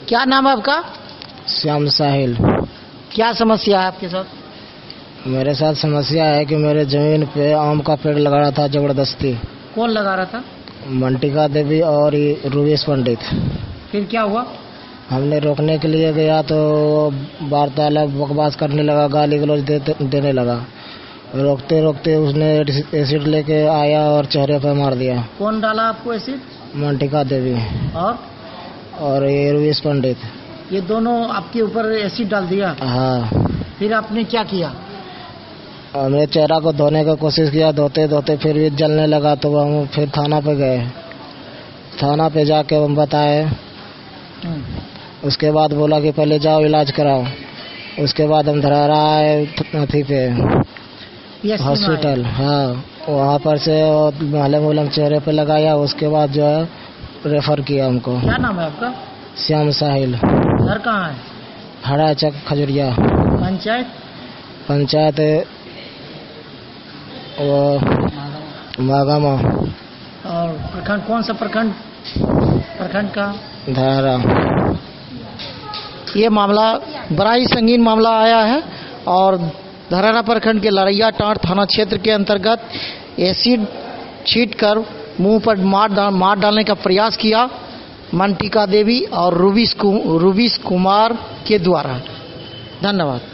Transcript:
क्या नाम है आपका? श्याम साहिल। क्या समस्या है आपके साथ? मेरे साथ समस्या है कि मेरे जमीन पे आम का पेड़ लगाना था जबरदस्ती। कौन लगा रहा था? मंटिका देवी और रूबीस पंडित। फिर क्या हुआ? हमने रोकने के लिए गया तो वार्तालाप बकवास करने लगा, गाली गलौज देने लगा। रोकते रोकते उसने एसिड लेके आया और चेहरे पर मार दिया। कौन डाला आपको एसिड? मंटिका देवी और ये रूबीस पंडित। ये दोनों आपके ऊपर एसिड डाल दिया? हाँ। फिर आपने क्या किया? हमने चेहरा को धोने का कोशिश किया, धोते धोते फिर भी जलने लगा तो हम फिर थाना पे गए। थाना पे जाके हम बताए। उसके बाद बोला कि पहले जाओ इलाज कराओ। उसके बाद हम धरारा आए अथी पे हॉस्पिटल। हाँ, वहाँ पर से मलहम चेहरे पे लगाया। उसके बाद जो है रेफर किया हमको। क्या नाम है आपका? श्याम साहिल। घर कहाँ है? हरा चक खजुरिया। पंचायत वो मागामा। और प्रखंड कौन सा प्रखंड? प्रखंड का धरारा। ये मामला बड़ा ही संगीन मामला आया है और धरारा प्रखंड के लड़ैया टाँड़ थाना क्षेत्र के अंतर्गत एसिड छींटकर मुंह पर मार डालने का प्रयास किया मंटिका देवी और रूबीस कुमार के द्वारा। धन्यवाद।